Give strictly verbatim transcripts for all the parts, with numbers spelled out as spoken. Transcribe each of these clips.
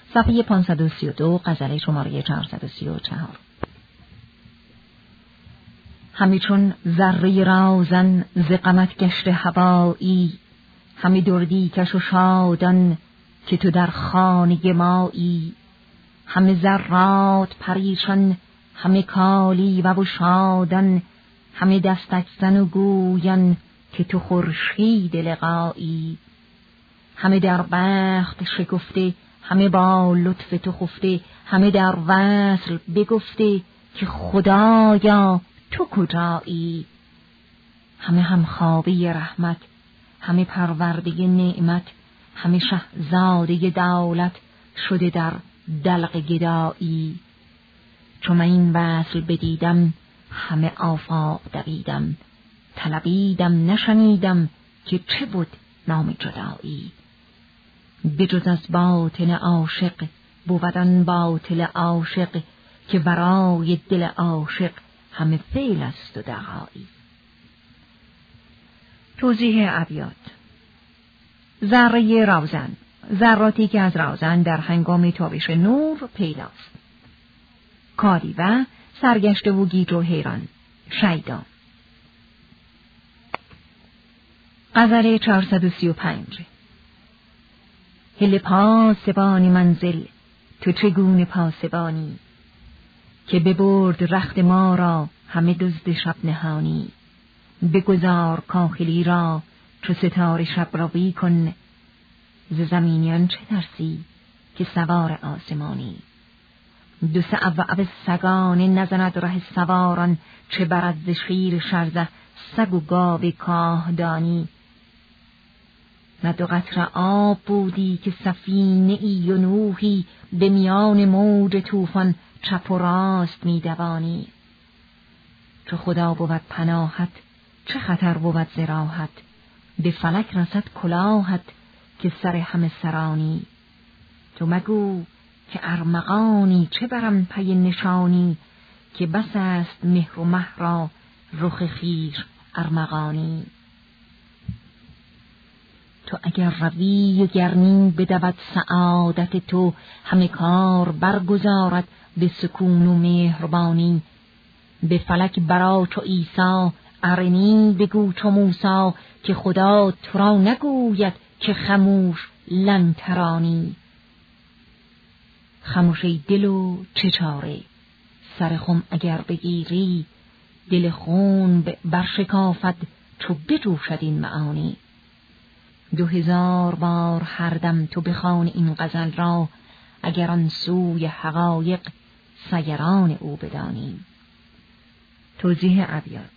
صفحه پانصد و سی و دو، غزل شماره چهارصد و سی و چهار. همی چون ذره رازن ز غمت گشته هوایی، همی دردی کش و شادان که تو در خانه مایی. همه ذرات پریشان، همه کالی و شادان، همه دستک زن و گویان که تو خورشید لقایی. همه در بخت شکفته، همه با لطف تو خفته، همه در وصل بگفته که خدایا تو کجایی. همه هم خوابه رحمت، همه پرورده نعمت، همه شهزاده دولت شده در دلق گدایی. چون من این وصل بدیدم همه آفاق دویدم، طلبیدم نشنیدم که چه بود نام جدایی. بجز از باطن عاشق بودن باطل عاشق، که برای دل عاشق همه فعل است و دغایی. توضیح ابیات. ذره روزن، ذراتی که از روزن در هنگام تابش نور پیداست. کالیوه، سرگشته و گیج و حیران. شیدا. غزل چهارصد و سی و پنج. هل پاسبانی منزل، تو چگونه پاسبانی، که ببرد رخت ما را همه دزد شب نهانی. بگذار کاخلی را چو ستاره شب روی کن، ز زمینیان چه ترسی که سوار آسمانی. دو سه عوعو سگانه نزند ره سواران، چه برد ز شیر شرزه سگ و گاو کاهدانی. نه دو قطره آب بودی که سفینه ای و نوحی، به میان موج طوفان چپ و راست می دوانی. چو خدا بود پناهت چه خطر بود ز راهت، به فلک رسد کلاهت که سر همه سرانی. تو مگو که ارمغانی چه برم پی نشانی، که بس است مهر و مه را رخ خویش ارمغانی. تو اگر روی و گرنی بدود سعادت تو، همه کار برگزارد به سکون و مهربانی. به فلک برا چو عیسی ارنی بگو چو موسی، که خدا تو را نگوید که خموش لن ترانی. خموش ای دل و چه چاره، سر خم اگر بگیری، دل خون برشکافد چو بجوشد این معانی. دو هزار بار هر دم تو بخوان این غزل را، اگر آن سوی حقایق سیران او بدانی. توضیح ابیات.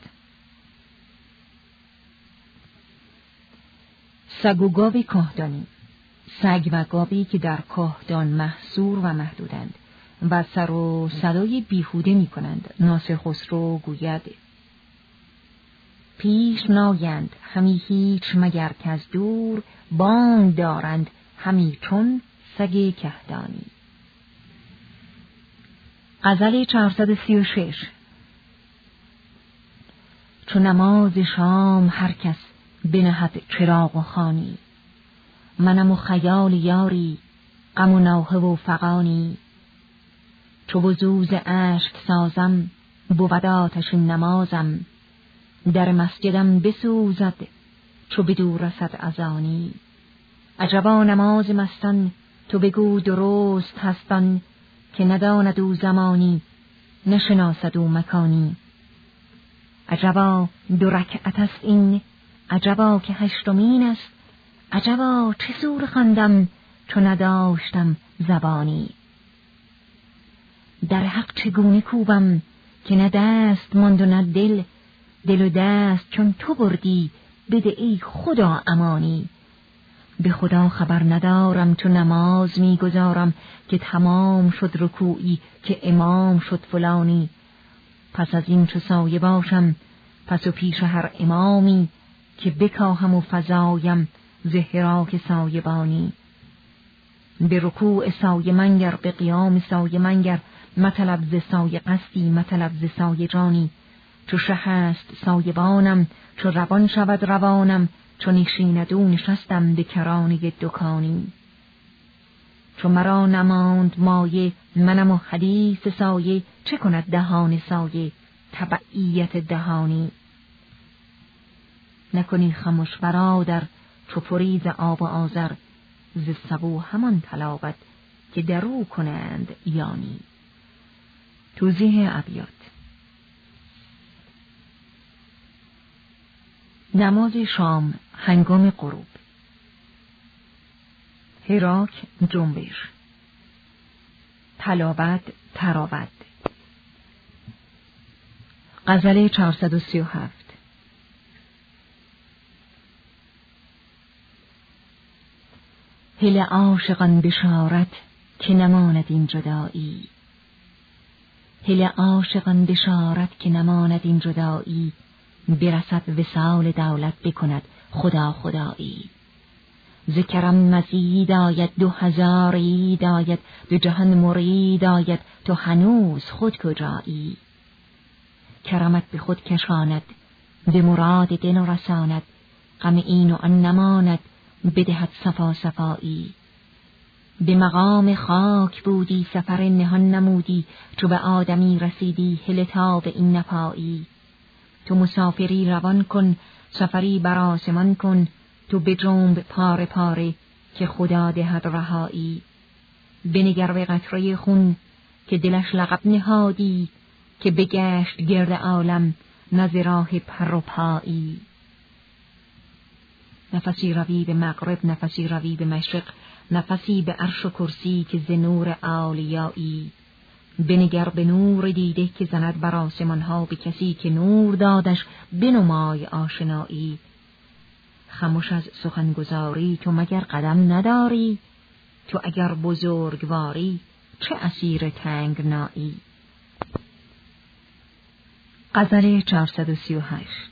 سگ و گاو کاهدانی. سگ و گاوی که در کاهدان محصور و محدودند و سر و صدای بیهوده می کنند. ناصر خسرو گوید: پیش نایند همی هیچ مگر که از دور، بانگ دارند همی چون سگ کهدانی. غزل چهارصد و سی و شش. چو نماز شام هر کس بنهد چراغ و خوانی، منم و خیال یاری غم و نوحه و فغانی. چو وضو ز اشک سازم بود آتش نمازم، در مسجدم بسوزد چو بدو رسد اذانی. عجبا نماز مستان تو بگو درست هستان، که نداند او زمانی نشناسد او مکانی. عجبا دو رکعت است این، عجبا که هشتمین است، عجبا چه سور خواندم چو نداشتم زبانی. در حق چگونه کوبم که نه دست ماند و نه دل، دل و دست چون تو بردی بده ای خدا امانی. به خدا خبر ندارم چو نماز میگذارم، که تمام شد رکوعی که امام شد فلانی. پس از این چو سایه باشم پس و پیش هر امامی، که بکاهم و فزایم ز حراک سایه بانی. به رکوع سایه منگر به قیام سایه منگر، مطلب ز سایه قصدی مطلب ز سایه جانی. چو شه هست سایبانم چو روان شود روانم، چو نشیند او نشستم به کرانه دکانی. چو مرا نماند مایه، منم و حدیث سایه، چه کند دهان سایه تبعیت دهانی. نکنی خموش برادر چو پری ز آب و آذر، ز سبو همان تلاوت که درو کنند یانی. توضیح ابیات. نماز شام هنگام غروب. حراک جنبش، تلاوت تراود. غزل چهارصد و سی و هفت. هل عاشقان بشارت که نماند این جدایی، هل عاشقان بشارت که نماند این جدایی، برسد وصال دولت بکند خدا خدایی. ذکرم مزید آید دو هزار عید آید، دو جهان مرید آید تو هنوز خود کجایی. کرمت به خود کشاند به مراد دل رساند، غم این و آن نماند بدهد صفا صفایی. به مقام خاک بودی سفر نهان نمودی، چو به آدمی رسیدی هله تا به این نپایی. تو مسافری روان کن سفری بر آسمان کن، تو بجنب پاره پاره که خدا دهد رهایی. بنگر به قطره خون که دلش لقب نهادی، که بگشت گرد عالم نز راه پر و پایی. نفسی روی به مغرب نفسی روی به مشرق، نفسی به عرش و کرسی که ز نور اولیایی. بنگر به نور دیده که زند بر آسمان ها، به کسی که نور دادش بنمای آشنایی. خموش از سخنگزاری تو مگر قدم نداری، تو اگر بزرگواری چه اسیر تنگنایی. غزل چهارصد و سی و هشت.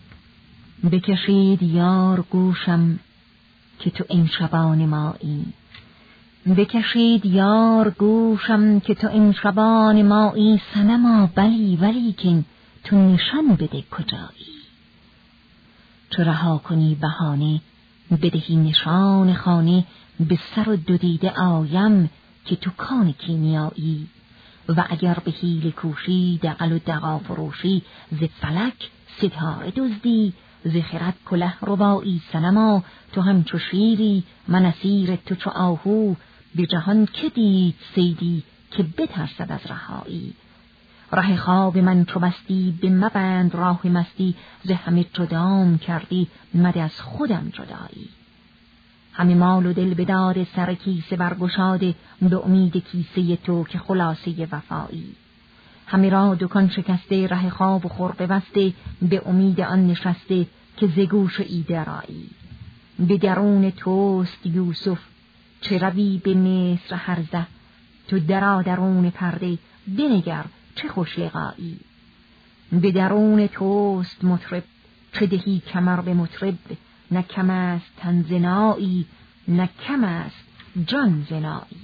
بکشید یار گوشم که تو این شبان مایی، بکشید یار گوشم که تو این شبان مایی. صنما بلی ولیکن تو نشان بده کجایی. چو رها کنی بهانه بدهی نشان خانه، به سر و دو دیده آیم که تو کان کیمیایی. و اگر به حیله کوشی دغل و دغا فروشی، ز فلک ستاره دزدی ز خرد کله ربایی. صنما تو همچو شیری من اسیر تو چو آهو، به جهان که دید صیدی که بترسد از رهایی. ره خواب من چو بستی به مبند راه مستی، ز همه جدام کردی مده از خودم جدایی. همه مال و دل بداد سر کیسه برگشاده، به امید کیسه تو که خلاصه وفایی. همه را دکان شکسته ره خواب و خور ببسته، به امید آن نشسته که ز گوش ایده رایی. به درون توست یوسف چه روی به مصر هرزه، تو درا درون پرده بنگر چه خوش لقایی. به درون توست مطرب چه دهی کمر به مطرب، نه کم است تن زنایی نه کم است جان زنایی.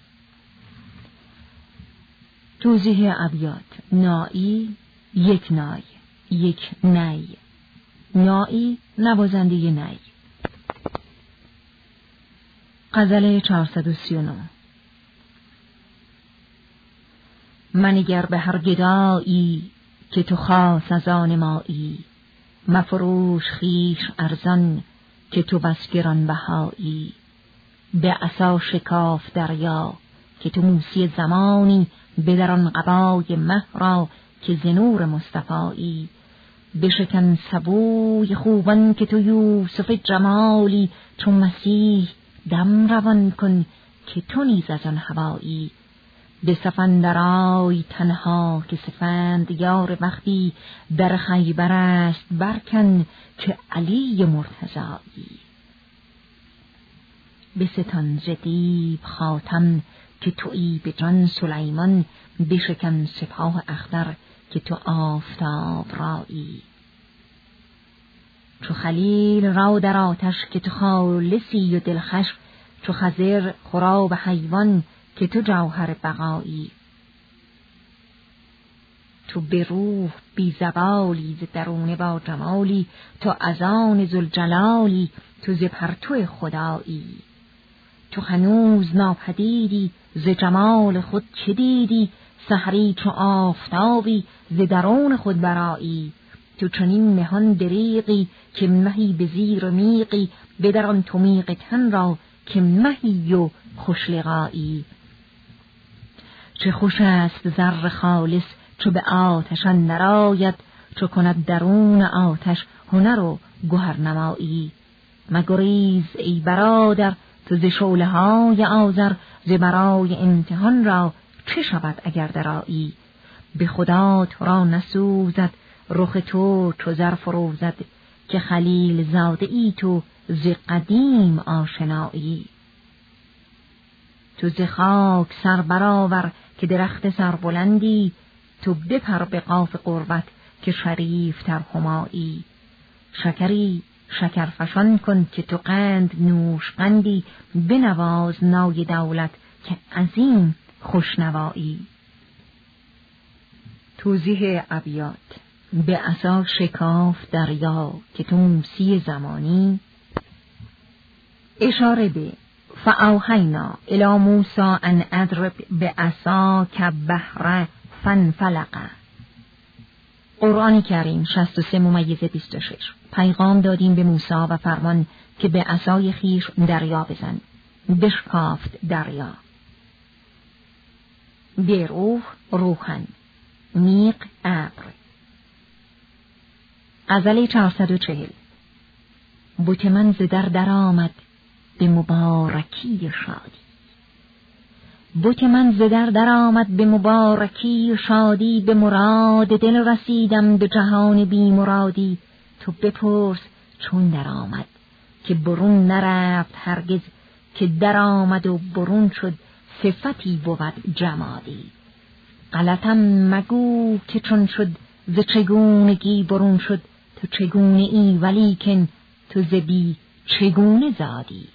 توضیح ابیات. نایی یک نای یک نی، نایی نوازنده نی. غزل چهارصد و سی و نه. منگر به هر گدایی که تو خاص از آن مایی، مفروش خیش ارزان که تو بس گران بهایی. به عصا شکاف دریا که تو موسی زمانی، بدر آن قبای مه را که ز نور مصطفایی. بشکن سبوی خوبان که تو یوسف جمالی، چو مسیح دم روان کن که تو نیز از آن هوایی. به سفندرای تنها که سفند یار وقتی، در خیبر است برکن که علی مرتضایی. بستان ز دیو خاتم که تویی به جان سلیمان، بشکن سپاه اختر که تو آفتاب رایی. چو خلیل را در آتش که تو خالصی و دلخوش، چو خضر خراب حیوان که تو جوهر بقایی. تو به روح بی زوالی ز درونه با جمالی، تو از آن ذوالجلالی تو ز پرتو خدایی. تو هنوز ناپدیدی، ز جمال خود چه دیدی؟ سحری چو آفتابی ز درون خود برایی. تو چنین نهان دریغی که مهی به زیر میغی، بدر آن تو میغ تن را که مهی و خوش لقایی. چه خوش است زر خالص چو به آتش اندر آید، چو کند درون آتش هنر و گهر نمایی. مگریز ای برادر تو ز شعله های آذر، ز برای امتحان را چه شود اگر درایی. به خدا تو را نسوزد رخ تو چو زر فروزد، که خلیل زاده ای تو ز قدیم آشنایی. تو ز خاک سر برآور که درخت سربلندی، تو بپر به قاف قربت که شریف تر همایی. شکری شکر فشان کن که تو قند نوش قندی، بنواز نای دولت که عظیم خوشنوایی. توضیح ابیات: به عصا شکاف دریا که تو موسی زمانی. اشاره به فاوحینا الی موسی ان اضرب بعصاک البحر فانفلق. قرآن کریم شصت و سه ممیز بیست و شش. پیغام دادیم به موسی و فرمان که به عصای خویش دریا بزن. بشکافت دریا. به روح روحن، میق ابر. غزل چهارصد و چهل. بت من ز در در آمد به مبارکی شادی. بت من ز در در آمد به مبارکی شادی، به مراد دل رسیدم به جهان بی مرادی. تو بپرس چون در آمد که برون نرفت هرگز، که در آمد و برون شد صفتی بود جمادی. غلطم مگو که چون شد ز چگونگی برون شد، تو چگونه ای ولیکن تو ز بی چگونه زادی.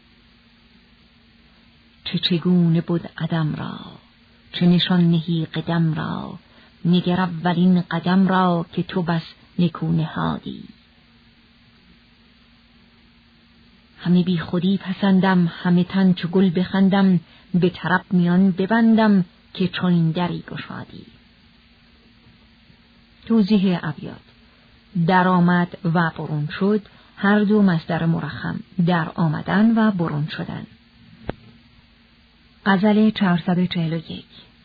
چه چگونه بود عدم را، چه نشان نهی قدم را، نگر اولین قدم را که تو بس نکو نهادی. همه بی خودی پسندم، همه تن چو گل بخندم، به طرب میان ببندم که چون دری گشادی. توضیح ابیات: در آمد و برون شد هر دو مصدر مرخم، در آمدن و برون شدن. غزل چهارصد و چهل و یک.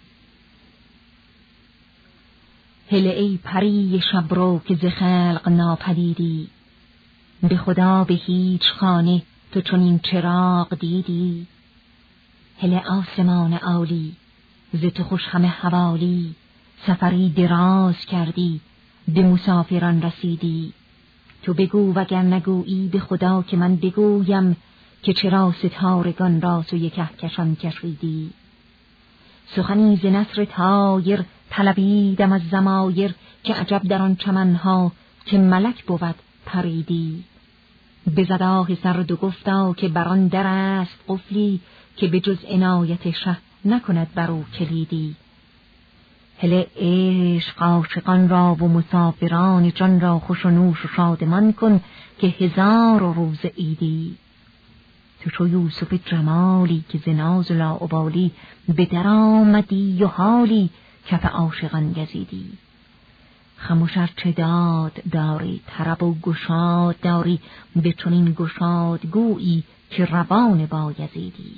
هله ای پری شبرو که ز خلق ناپدیدی، به خدا به هیچ خانه تو چنین چراغ دیدی. هله آسمان عالی ز تو خوش همه حوالی، سفری دراز کردی به مسافران رسیدی. تو بگو وگر نگویی به خدا که من بگویم، که چرا ستارگان را سوی کهکشان کشیدی. سخنی ز نثر طایر طلبیدم از ضمایر، که عجب در آن چمنها که ملک بود پریدی. بزد آه سرد و گفتا که بر آن در است قفلی، که به جز عنایت شه نکند بر او کلیدی. هله عشق عاشقان را و مسافران جان را خوش و نوش و شادمان کن، که هزار روز عیدی. تو چو یوسف جمالی که ز ناز و لاابالی، به در آمدی و حالی کف عاشقان گزیدی. خموش ار چه داد داری طرب و گشاد داری، به چنین گشاد گویی که روان بایزیدی.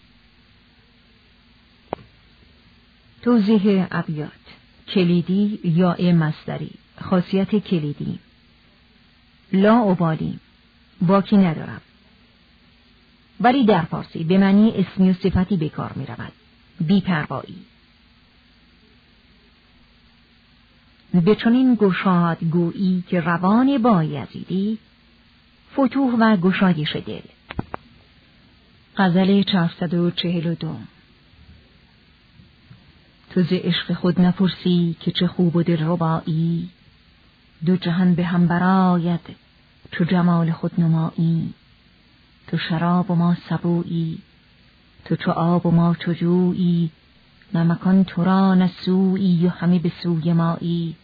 توضیح ابیات: کلیدی یا مصدری. خاصیت کلیدی: لاابالی، باکی ندارم، ولی در فارسی به معنی اسمی و صفتی به کار می رود. بی پروایی. به چنین گشاد گویی که روان بایزیدی، فتوح و گشایش دل. غزل چهارصد و چهل و دو. تو ز عشق خود نپرسی که چه خوب و دلربایی، دو جهان به هم برآید چو جمال خود نمایی. تو شراب و ما سبویی، تو چو آب و ما چو جویی، نه مکان تو را نه سویی و همه به سوی مایی.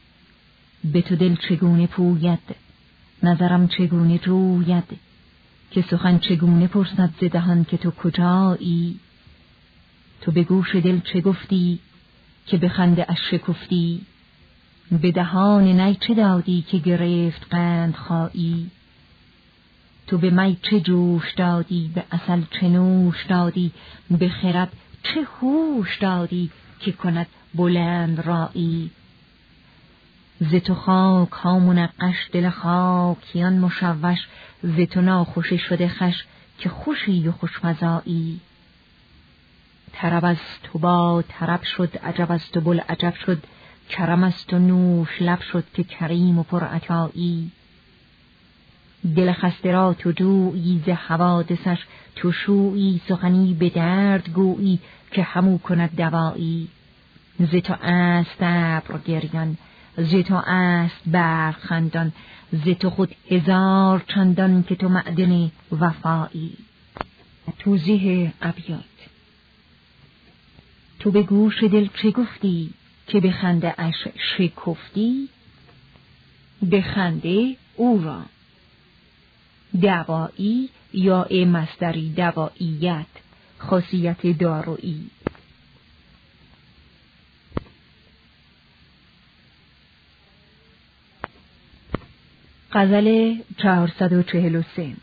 به تو دل چگونه پوید، نظرم چگونه جوید، که سخن چگونه پرسد ز دهان که تو کجایی؟ تو به گوش دل چه گفتی که به خنده اش شکفتی؟ به دهان نی چه دادی که گرفت قند خایی؟ تو به می چه جوش دادی، به عسل چه نوش دادی، به خرد چه هوش دادی که کند بلند رایی؟ ز تو خاک ها منقش، دل خاکیان مشوش، ز تو ناخوشی شده خش که خوشی و خوشمزایی. طرب از تو با طرب شد، عجب از تو بوالعجب شد، کرم از تو نوش لب شد که کریم و پرعطایی. دل خسته را تو جویی، ز حوادثش تو شویی، سخنی به درد گویی که همو کند دوایی. ز تو است ابر گریان، ز تو است برق خندان، ز تو خود هزار چندان که تو معدن وفایی. توضیح ابیات. تو به گوش دل چه گفتی که به خنده اش شکفتی؟ به خنده او را. دوایی یا مصدری دواییت، خاصیت دارویی. غزل چهارصد و چهل و سه.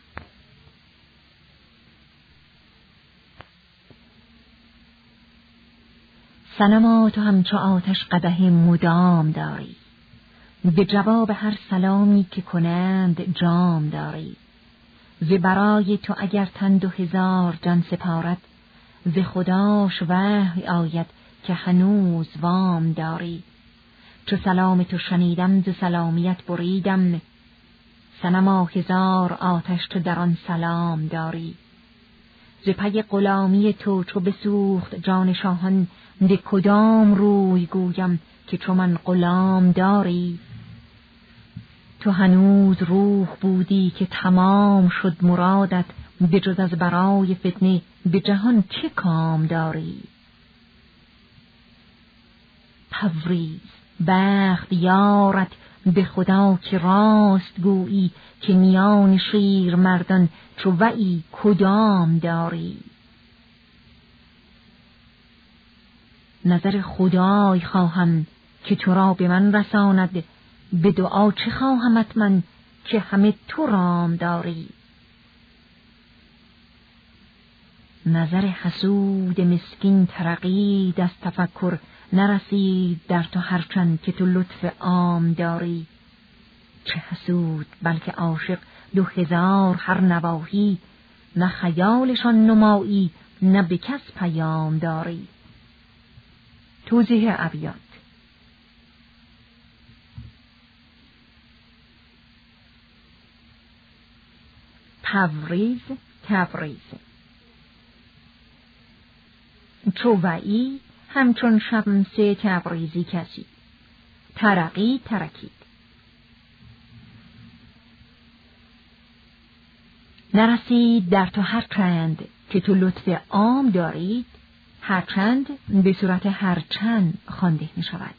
صنما تو همچو آتش قدح مدام داری، به جواب هر سلامی که کنند جام داری. ز برای تو اگر تن دو هزار جان سپارد، ز خداش وحی آید که هنوز وام داری. چو سلام تو شنیدم ز سلامیت بریدم، صنما هزار آتش تو در آن سلام داری. ز پی غلامی تو چو بسوخت جان شاهان، به کدام روی گویم که چو من غلام داری. تو هنوز روح بودی که تمام شد مرادت، به جز از برای فتنه به جهان چه کام داری. تبریز بخت یارت به خدا که راست گویی، که میان شیر مردان چو ویی کدام داری. نظر خدای خواهم که تو را به من رساند، به دعا چه خواهمت من که همه تو رام داری. نظر حسود مسکین ترقید از تفکر، نرسید در تو هرچند که تو لطف عام داری. چه حسود بلکه عاشق دو هزار هر نواحی، نه خیالشان نمایی نه به کس پیام داری. توضیح ابیات. تبریز تبریز. چو ویی همچون شمس تبریزی کسی، ترقی ترکید. نرسید در تو هرچند که تو لطف عام دارید، هرچند به صورت هرچند خوانده می شود.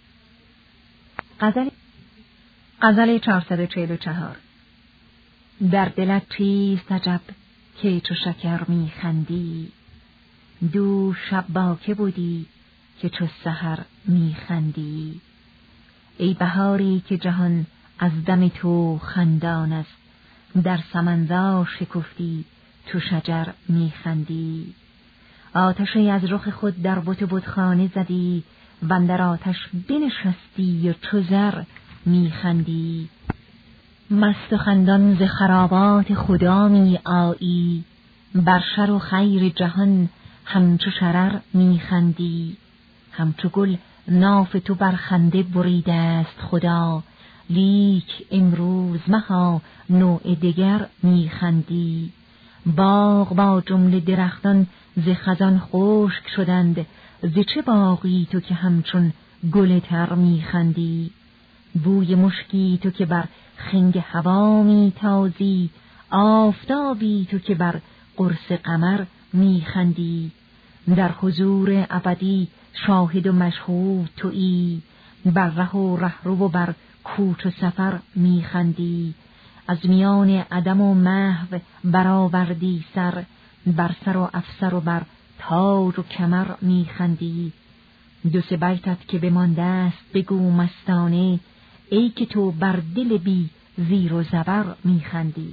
غزل غزل چهارصد و چهل و چهار. در دلت چیست عجب که چو شکر می خندی، دو شب با که بودی که چو سحر می خندی. ای بهاری که جهان از دم تو خندان است، در سمنزار شکفتی تو شجر می خندی. آتشی از رخ خود در بت بتخانه زدی، واندر آتش بنشستی و چو زر می خندی. مست و خندان ز خرابات خدا می آیی، بر شر و خیر جهان همچو شرر می خندی. همچو گل ناف تو بر خنده بریده است خدا، لیک امروز مها نوع دگر می خندی. باغ با جمله درختان ز خزان خشک شدند، ز چه باغی تو که همچون گل تر می خندی. بوی مشکی تو که بر خنگ هوا می تازی، آفتابی تو که بر قرص قمر می خندی. در حضور ابدی شاهد و مشهود تویی، بر ره و رهرو و بر کوچ و سفر می خندی. از میان عدم و محو برآوردی سر، بر سر و افسر و بر تاج و کمر میخندی. دو سه بیتت که بمانده است بگو مستانه، ای که تو بر دل بی زیر و زبر میخندی.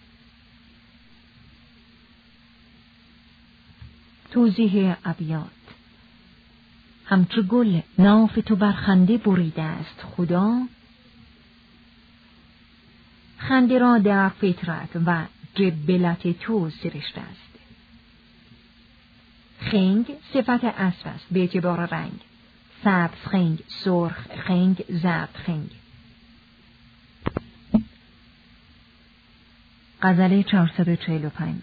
توضیح ابیات. همچو گل ناف تو بر خنده بریده است خدا، خنده را در فطرت و جبلت تو سرشته است. خنگ صفت اصل است به اعتبار رنگ، سبز خنگ، سرخ خنگ، زرد خنگ. غزل چهارصد و چهل و پنج.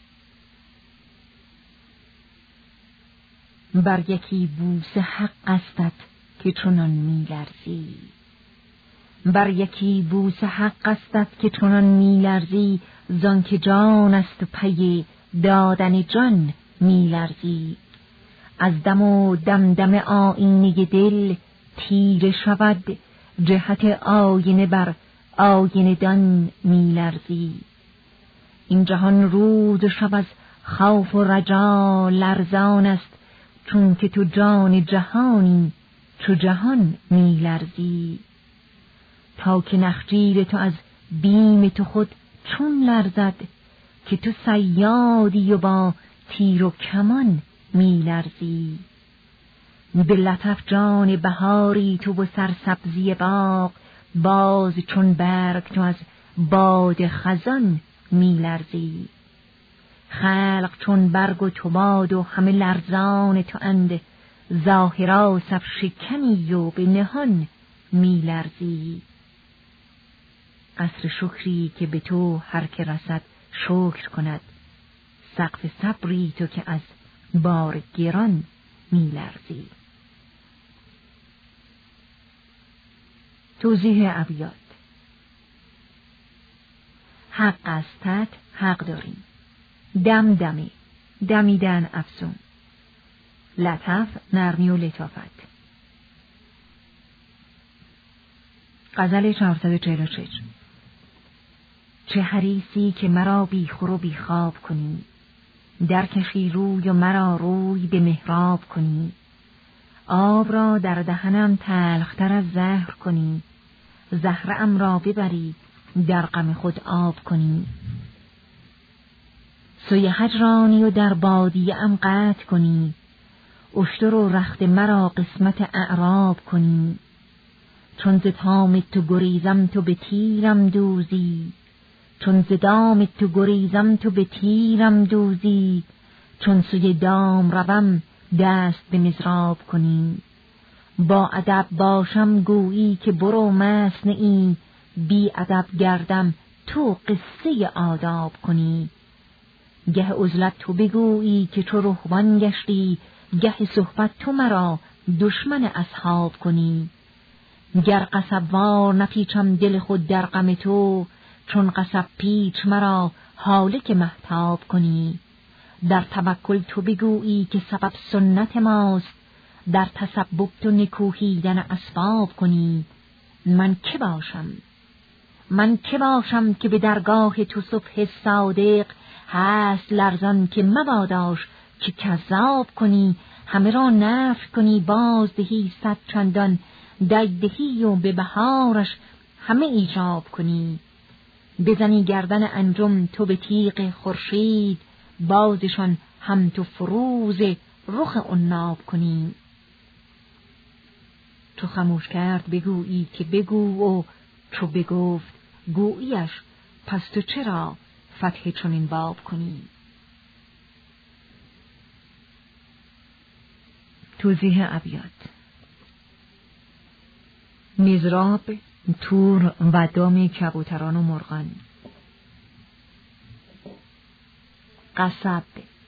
بر یکی بوسه حق استت که چنان می‌لرزی، بر یکی بوسه حق استت که چنان می‌لرزی، زان که جان است و پی دادن جان می‌لرزی. از دم و دمدم آیینه دل تیره شود، جهت آینه بر آینه دان می‌لرزی. این جهان روز و شب از خوف و رجا لرزان است، چون که تو جان جهانی چو جهان می‌لرزی. تا که نخجیر تو از بیم تو خود چون لرزد، که تو صیادی و با تیر و کمان می‌لرزی. به لطف جان بهاری تو و سرسبزی باغ، باز چون برگ تو از باد خزان می‌لرزی. خلق چون برگ و تو باد و همه لرزان تو اند، ظاهرا صف شکنی و به نهان می‌لرزی. قصر شکری که به تو هر که رسد شکر کند، سقف صبری تو که از بار گران می‌لرزی. توضیح ابیات. حق استت حق داریم، دم دمی دمیدن افزون، لطف نرمی و لطافت. غزل چهارصد و چهل و شش. چه حریصی که مرا بی خور و بی خواب کنی، در کشی روی و مرا روی به محراب کنی. آب را در دهنم تلختر از زهر کنی، زهرم را ببری در غم خود آب کنی. سوی هجرانی و در بادیه ام قطع کنی، اشتر و رخت مرا قسمت اعراب کنی. چون ز تام تو گریزم تو به تیرم دوزی، چون ز دام تو گریزم تو به تیرم دوزی. چون سوی دام روم دست به مضراب کنی، با ادب باشم گویی که برو مست نه ای. بی ادب گردم تو قصه آداب کنی. گه عزلت تو بگویی که چو رهبان گشتی، گه صحبت تو مرا دشمن اصحاب کنی. گر قصب وار نپیچم دل خود در غم تو، چون قصب پیچ مرا حالک مهتاب کنی. در توکل تو بگویی که سبب سنت ماست، در تسبب تو نکوهیدن اسباب کنی. من که باشم من که باشم که به درگاه تو صبح صادق، هست لرزان که مباداش که کذاب کنی. همه را نفی کنی باز دهی صد چندان، دهی و به بهارش همه ایجاب کنی. بزنی گردن انجم تو به تیغ خورشید، بازشان هم تو فروز رخ عناب کنی. تو خموش کرد بگویی که بگو، و چو بگفت گوییش، پس تو چرا فتح چنین باب کنی. توضیح ابیات. مضراب، تور و دام کبوتران و مرغان. قصب.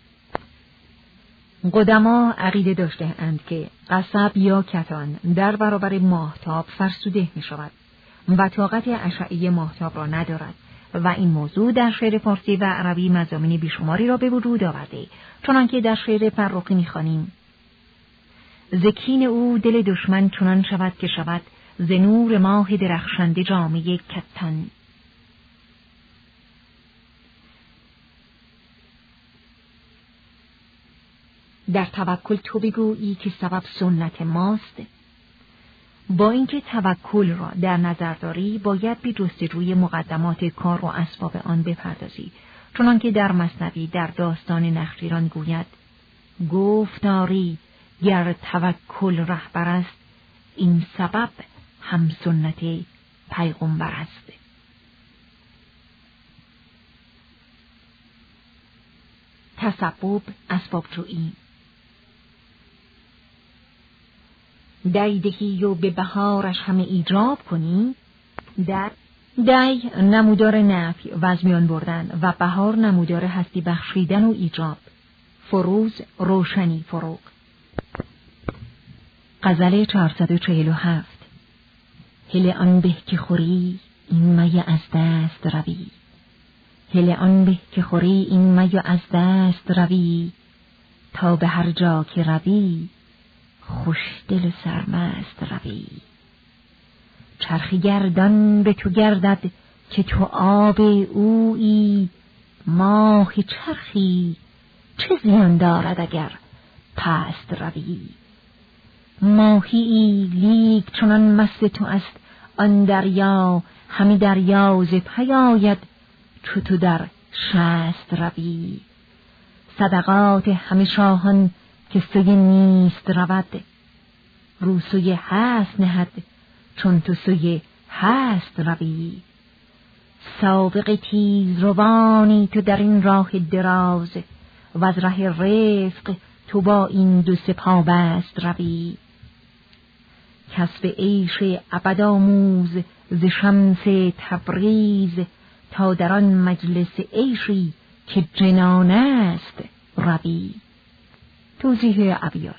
قدما عقیده داشته اند که قصب یا کتان در برابر ماهتاب فرسوده می شود و طاقت اشعه ماهتاب را ندارد و این موضوع در شعر فارسی و عربی مضامین بیشماری را به وجود آورده، چنانکه در شعر فرخی می خوانیم: زکین او دل دشمن چنان شود که شود، ز نور ماه درخشنده جامه کتان. در توکل تو بگویی که سبب سنت ماست. با اینکه توکل را در نظر داری، باید به جستجوی مقدمات کار و اسباب آن بپردازی، چنانکه در مثنوی در داستان نخجیران گوید: گفتاری گر توکل رهبر است، این سبب هم سنت پیغمبر است. تسبب اسباب جویی. دی دهی و به بهارش همه ایجاب کنی. در دی نمودار نفی و از میان بردن و بهار نمودار هستی بخشیدن و ایجاب. فروز روشنی فروغ. غزل چهارصد و چهل و هفت. هل آن به که خوری این می از دست روی، هل آن به که خوری این می از دست روی، تا به هر جا که روی خوش دل و سرمست روی. چرخ گردان به تو گردد که تو آب اویی، ماه چرخی چه زیان دارد اگر پست روی. ماهی لیک چنان مست تو است آن دریا، همی دریا ز پی آید چو تو در شست روی. صدقات همه شاهان که سوی نیست رود، رو سوی هست نهد چون تو سوی هست روی. سابق تیز روانی تو در این راه دراز، و از ره رفق تو با این دو سپاه بست روی. کسب عیش ابد آموز ز شمس تبریز، تا در آن مجلس عیشی که جنان است روی. توضیح ابیات.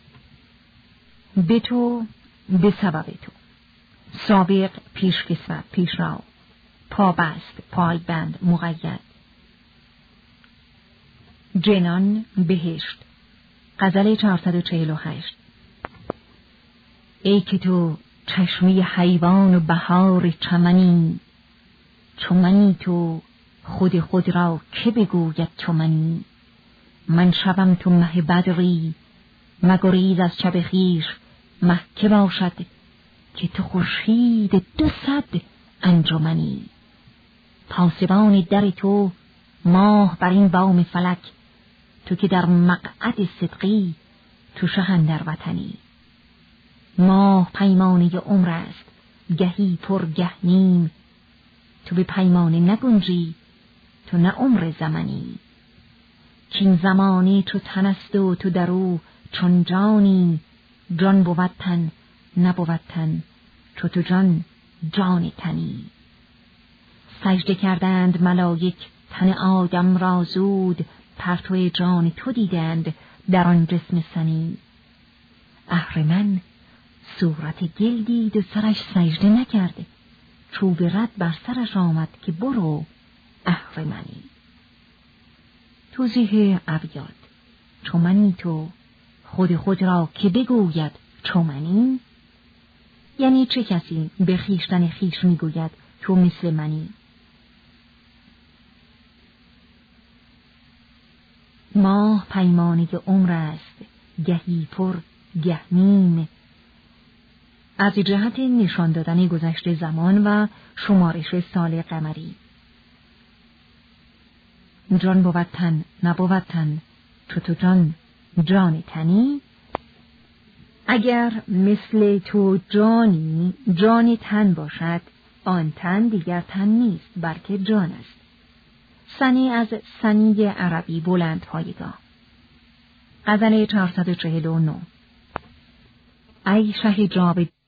به تو، به سبب تو. سابق پیش کسوت پیش رو، پابست پایبند مقید. جنان بهشت. غزل چهارصد و چهل و هشت. ای که تو چشمی حیوان و بهار چمنی، چو منی تو خود خود را که بگوید چو منی. من شبم تو مه بدری، مگریز از شب خویش مه که باشد، که تو خورشید دو صد انجمنی. پاسبان در تو ماه بر این بام فلک، تو که در مقعد صدقی تو شه اندر وطنی. ماه پیمانه عمر است گهی پر گه نیم، تو به پیمانه نگنجی تو نه عمر زمنی. کین زمانی چو تن است و تو در او چون جانی، جان بود تن نبود تن چو تو جان جان تنی. سجده کردند ملائک تن آدم را زود، پرتو جان تو دیدند در آن جسم سنی. اهرمن صورت گل دید و سرش سجده نکرده، چوب رد بر سرش آمد که برو اهرمنی. توضیح ابیات. چو منی تو خود خود را که بگوید چو منی، یعنی چه کسی به خویشتن خویش میگوید تو مثل منی. ماه پیمانه عمر است گهی پر گه نیم، از جهت نشان دادن گذشته زمان و شمارش سال قمری. جان بود تن نبود تن چو تو جان جان تنی. اگر مثل تو جانی جان تن باشد، آن تن دیگر تن نیست بلکه جان است. سنی از سنی عربی بلند پایگاه. غزل چهارصد و چهل و نه. ای شه جاودان